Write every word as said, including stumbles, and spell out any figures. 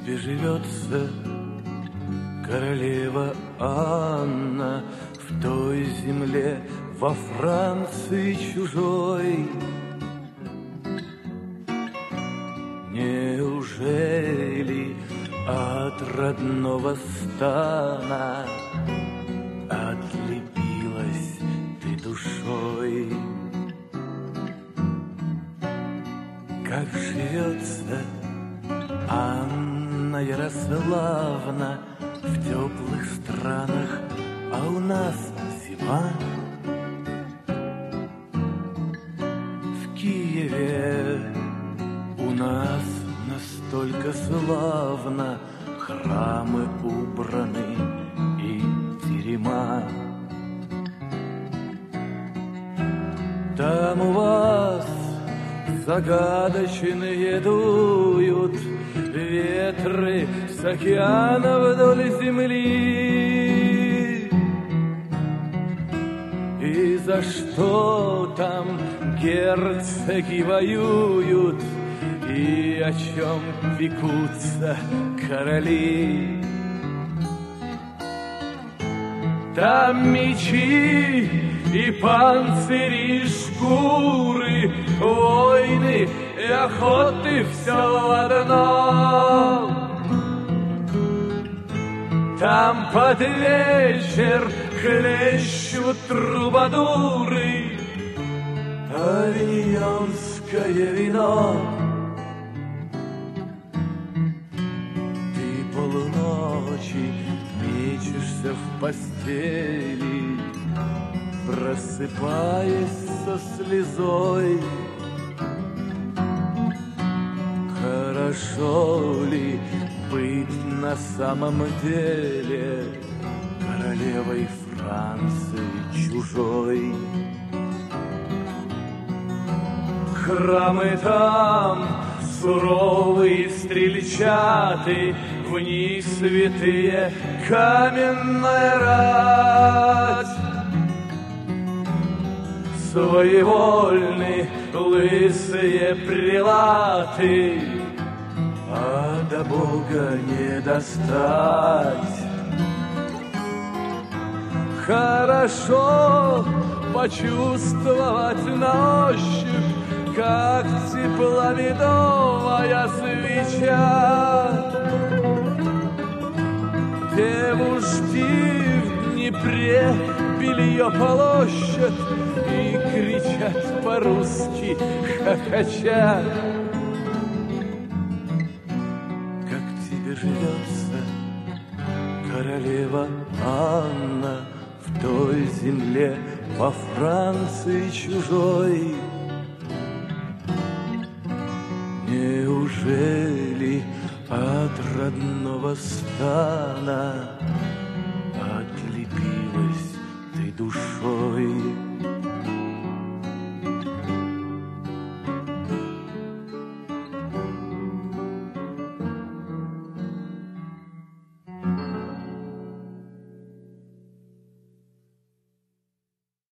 тебе живется, королева Анна, в той земле, во Франции чужой? Неужели от родного стана отлепилась ты душой? Как живется Анна Ярославна в теплых странах, а у нас зима? В Киеве у нас настолько славно, храмы убраны и терема. Там у вас загадочные дуют ветры с океана вдоль земли. И за что там герцоги воюют, и о чем пекутся короли? Там мечи и панцири, и шкуры, войны и охоты, все в одном. Там под вечер хлещут трубадуры авиньонское вино. Ты полночи мечешься в постели, просыпаясь со слезой. Хорошо ли быть на самом деле королевой Франции чужой? Храмы там суровые стрельчаты, в них святые каменная рать. Своевольны лысые прелаты, а до Бога не достать. Хорошо почувствовать на ощупь, как тепла медовая свеча. Девушки в Днепре белье полощут и кричат по-русски хохоча. Как тебе живется, королева Анна, в той земле, во Франции чужой? Неужели от родного стана отлепилась ты душой?